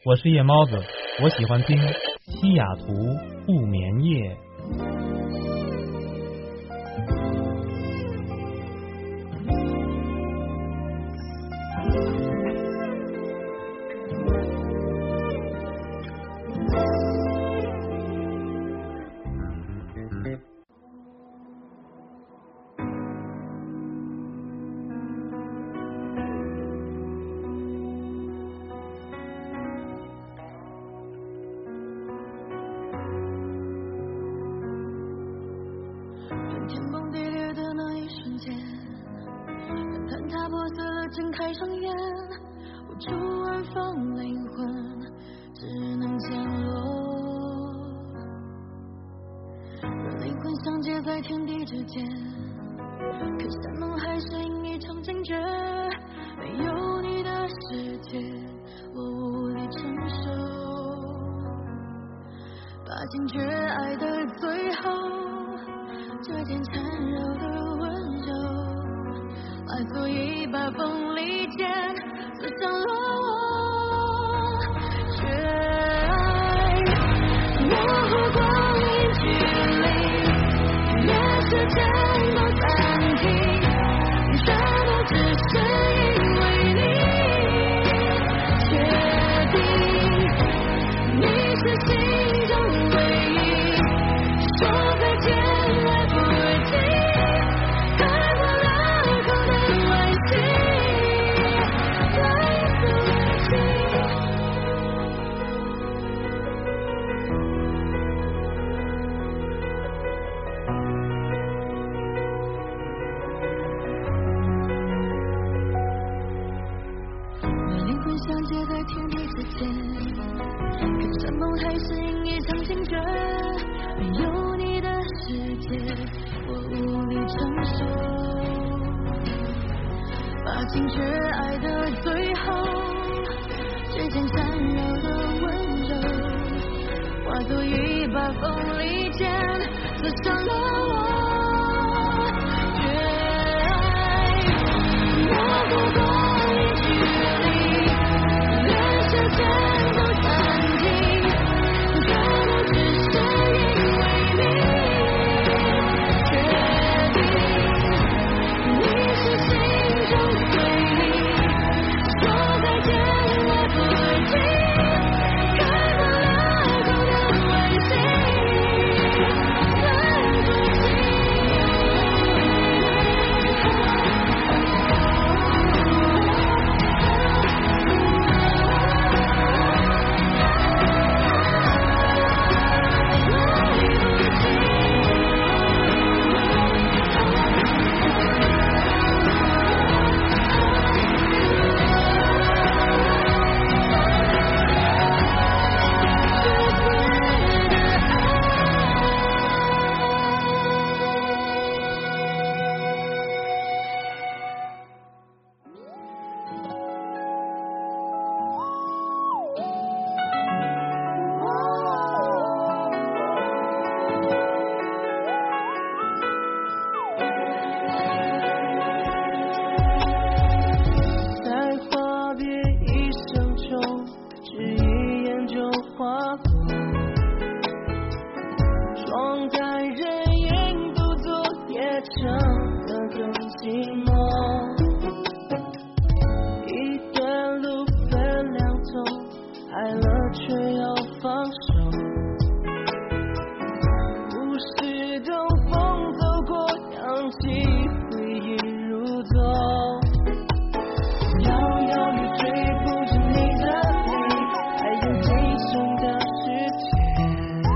我是夜猫子，我喜欢听西雅图不眠夜。 天崩地裂的那一瞬间，看坍塌破碎了睁开双眼，无处安放灵魂，只能降落。让灵魂相接在天地之间，可山盟海誓因一场惊觉，没有你的世界我无力承受，把惊觉爱的最后，这件缠绕的温柔，化作一把锋利剑，刺伤了我。却爱模糊光阴距离，连时间都暂停，全部只是因为你。确定你是心中唯一，说再见来不及，开不了口的惋惜，来不及。让灵魂相接在天地之间，看山盟海誓因一场惊觉，没有你的世界我无力承受，把惊觉爱的最后，这件缠绕的温柔，化作一把锋利剑，刺伤了我。越爱模糊光阴距离，连时间都暂停，全部只是因为你。确定你是心中唯一，说再见来不及，开不了口的惋惜，来不及。 在话别一生中，只一眼就划过，窗台人影独坐，也成得更寂寞。一段路分两头，爱了却要放手，故事东风走过，扬起回忆如走。遥遥地追捕着你的脸，还有今生的世界。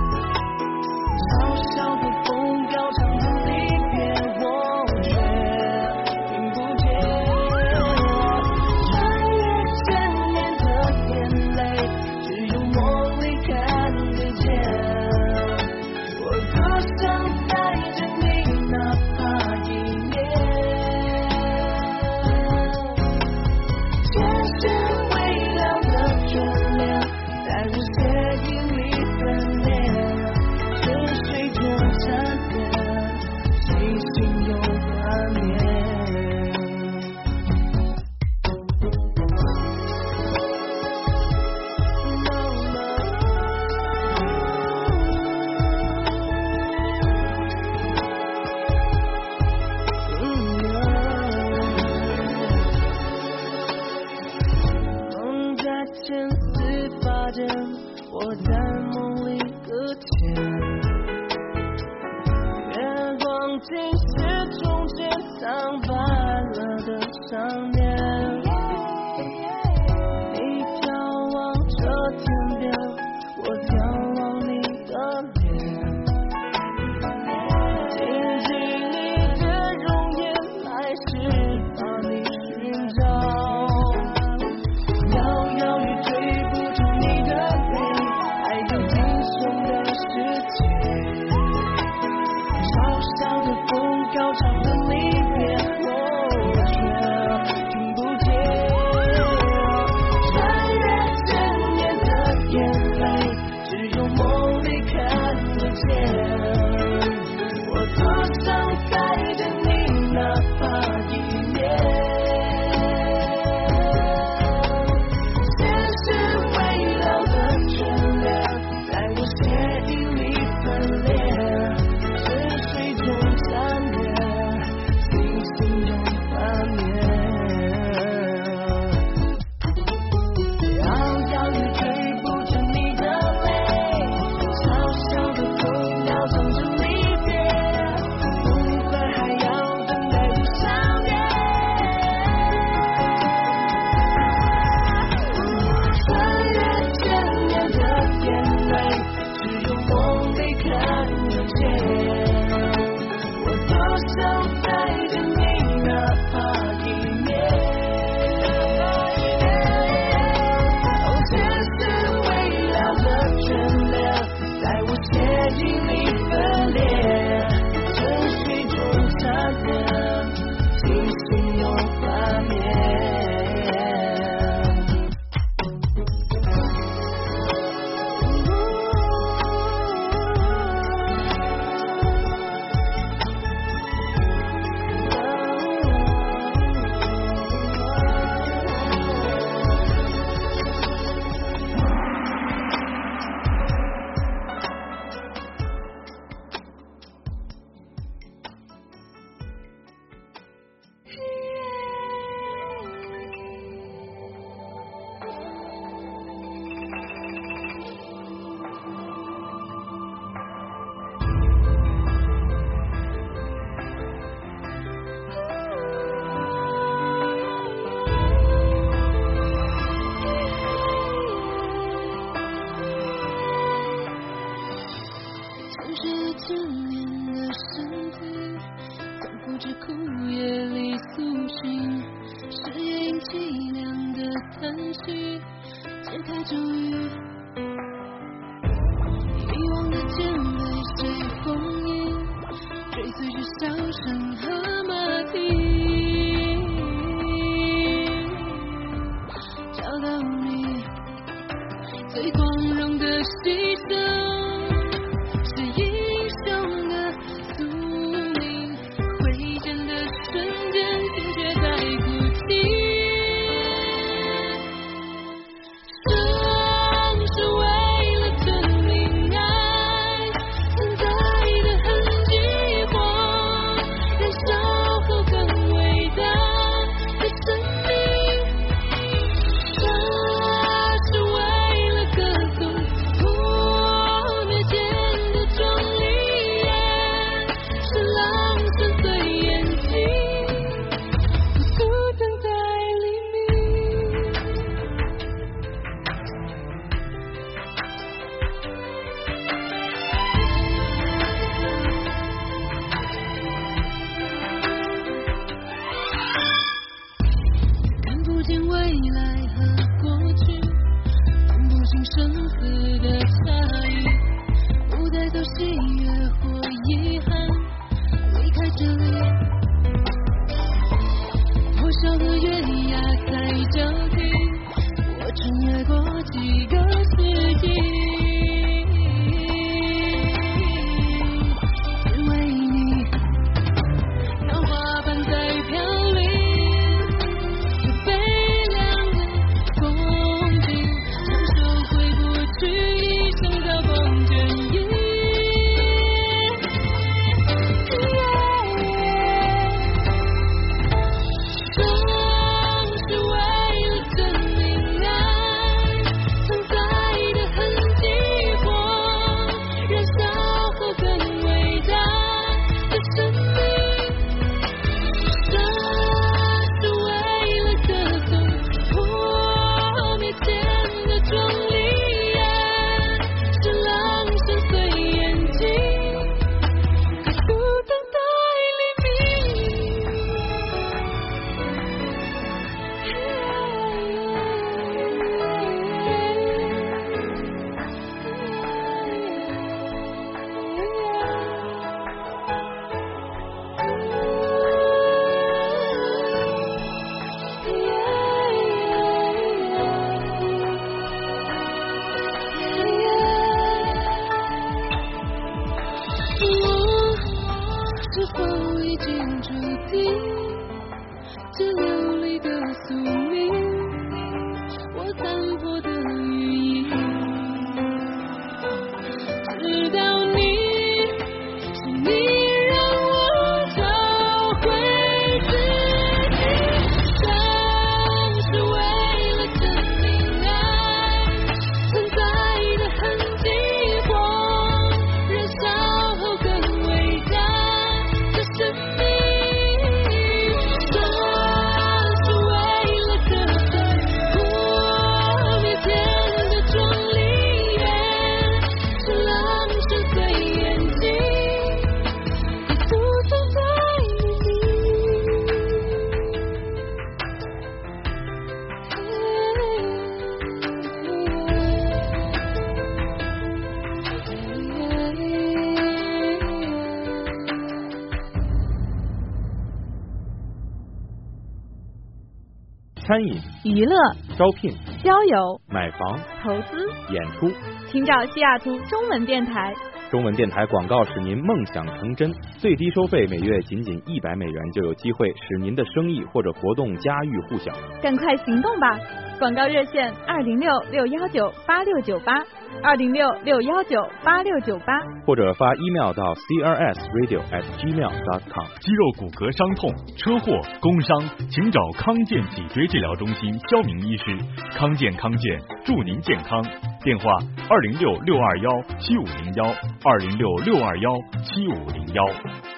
小小的风标唱着离别，我却听不见。穿越千年的眼泪，只有梦里看前才发现我在梦里搁浅，月光竟是从前苍白了的想念。你眺望着天边，我眺望你的脸，紧紧你的容颜，来时把你寻找。摇欲追不住你的泪，爱有惊悚的世界。小小的风，高唱的离别，我却听不见。穿越千年的眼泪，只有梦里看得见。我多想带着你，哪怕一年。 想到经注定，这流离的宿命，我残破的羽翼，直到你，是你让我找回自己，像是为了证明爱存在的痕迹，或燃烧后更伟大的生命，算是为了这份破灭前的壮丽，是浪声碎眼睛，也涂上在餐饮、 娱乐、 招聘、 交友、 买房、 投资， 演出， 请找西雅图中文电台。 中文电台广告使您梦想成真，最低收费每月仅100美元，就有机会使您的生意或者活动家喻户晓。 赶快行动吧！广告热线206-619-8698，206-619-8698， 或者发 email 到 crsradio@gmail.com。 肌肉骨骼伤痛、车祸、工伤，请找康健脊椎治疗中心肖明医师。康健祝您健康。电话206-621-7501，206-621-7501。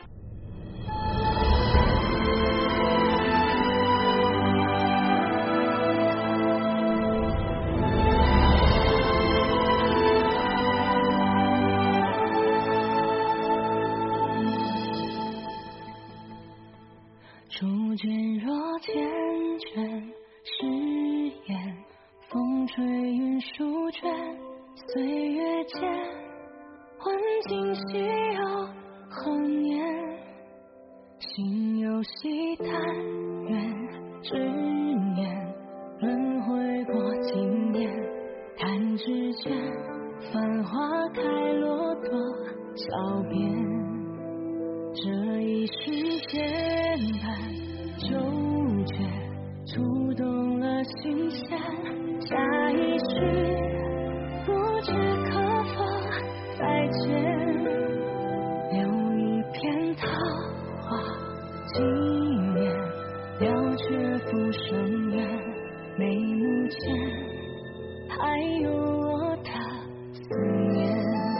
初见若缱绻誓言，风吹云舒卷，岁月间换今夕又何年，心有喜但愿执念，轮回过经年，弹指间繁花开落多小遍，这一世间般纠结，触动了心弦，下一世不知可否再见，留一片桃花纪念，了却浮生缘，眉目间还有我的思念，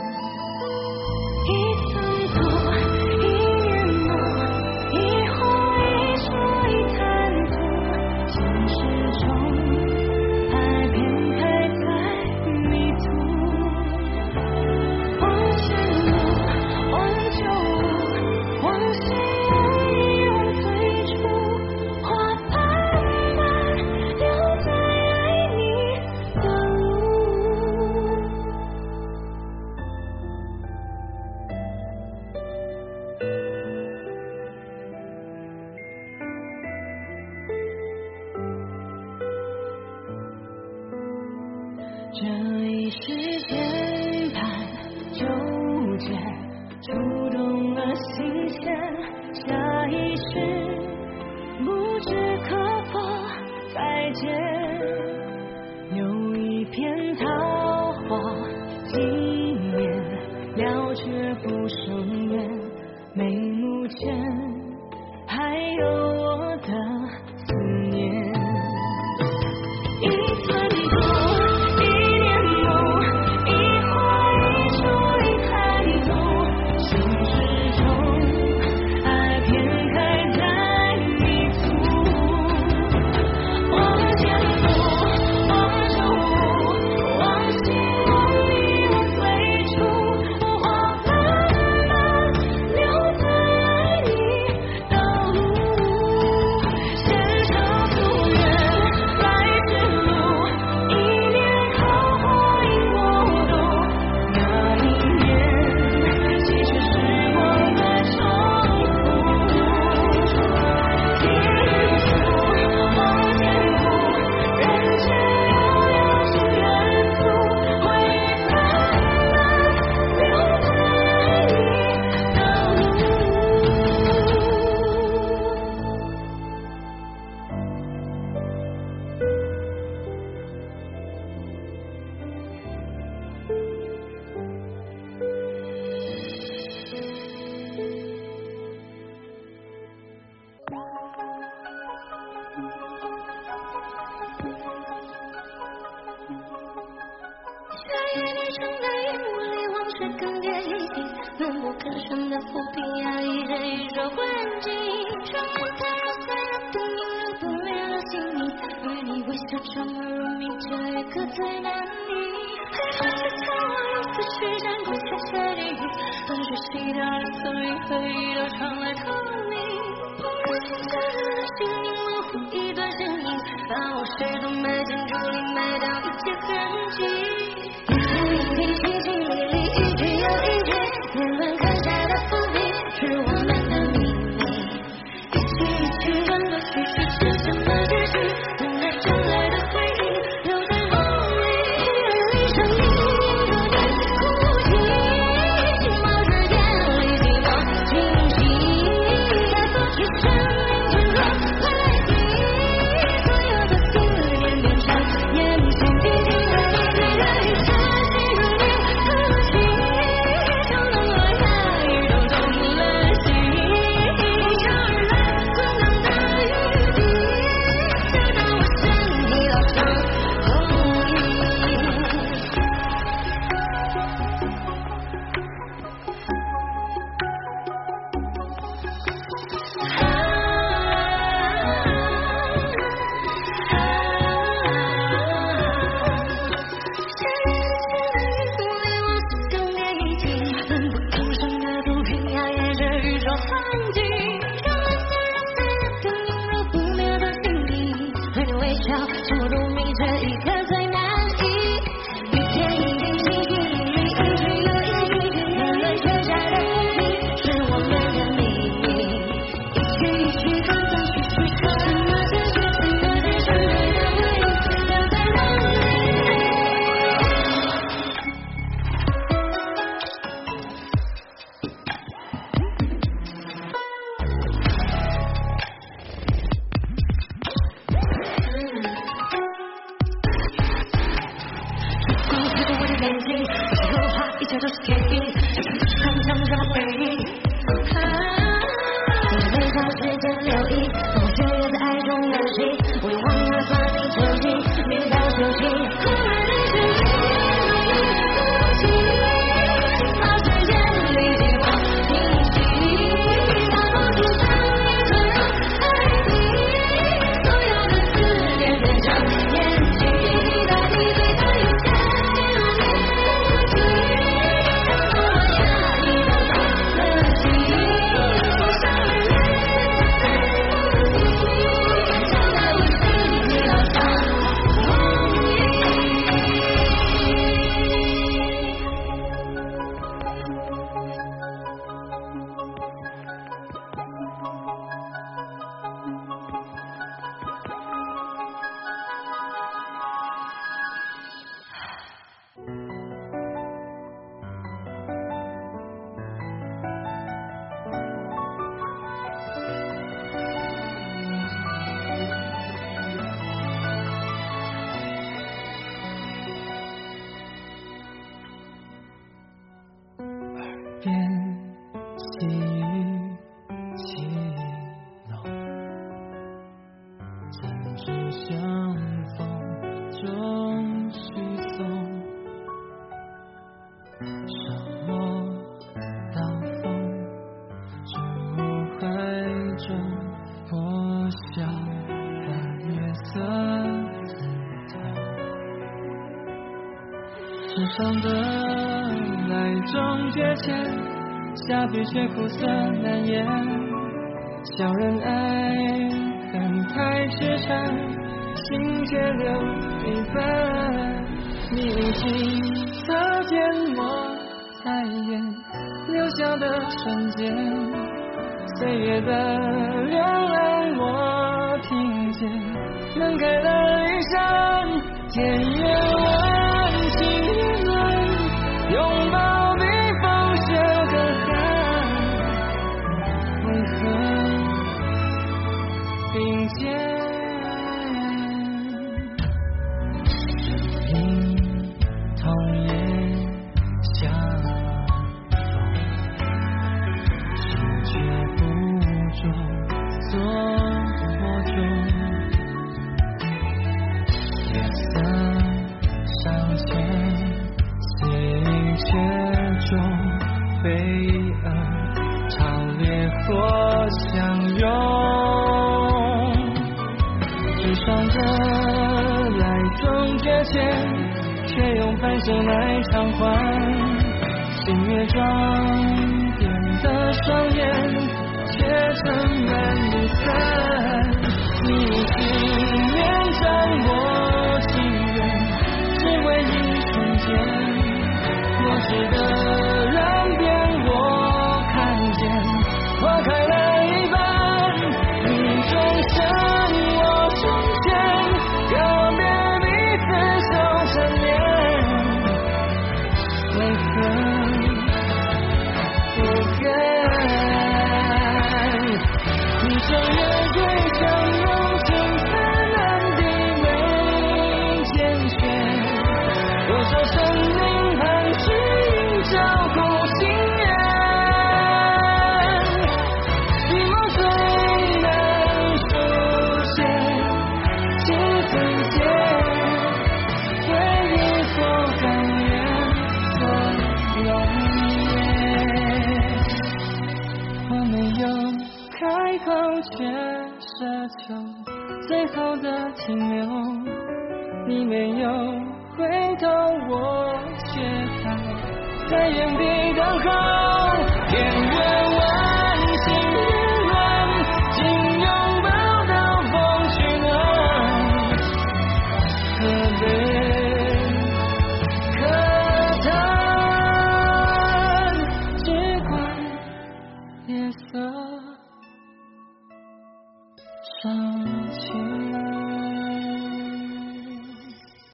一寸土一年梦，一花一树一滩土，现实中爱遍开在迷途，往前路，往旧路，往昔忆往最初，花瓣般留在爱你的路。这一世间般纠结，触动了心弦，下一世不知可否再见，留一片桃花纪念，了却浮生缘，眉目间还有我的思念，一寸土一年梦，一越你成了烟雾里往事更迭一地，奋不可顺的浮萍，压抑着一手环境，双眼太柔碎了更映入不灭的心意，与你微笑长而入迷，这一刻最难拟。还是在我如此去闪过恰恰地狱，汗水洗掉了所有回忆都传来透明，怦然心下的心灵模糊一段身影，把我谁都埋进竹林，埋掉一切痕迹。一字一笔淅淅沥沥，一句又一句，年轮刻下的伏笔，是我们的秘密。一曲一曲，断断续续，是什么结局？等待将来的回忆，留在梦里。闭上眼，有点哭泣，寂寞是眼里寂寞清晰，在过去生命沉落排比，所有的思念变成眼睛闭进了你最的雨下。 世上的来终结前，下笔却苦涩难言，小人爱恨太痴缠，心却留一半。你无情擦肩抹彩烟，留下的瞬间，岁月的流浪我听见，门开了一扇，天也万顷云轮，拥抱比风雪更寒，为何并肩？同夜相逢，心却不着做我中，月色飞蛾潮烈火相拥，直爽着来终结前，却用反手来偿还。星月装点的双眼，却盛满离散。你无心勉强我情愿，只为一瞬间。过世的人变我看见，花开了一半，你转身我瞬间，告别彼此手缠绵，为何不该？你说月对相拥，情分难抵眉间雪，多少生灵盘踞照顾心愿，一梦最难书写，几分解，对你所甘愿所容颜。我没有开口，却奢求最后的停留。你没有回头，我却还在原地等候。天远万星日乱，竟拥抱到风取暖，可悲可叹，只怪夜色伤情。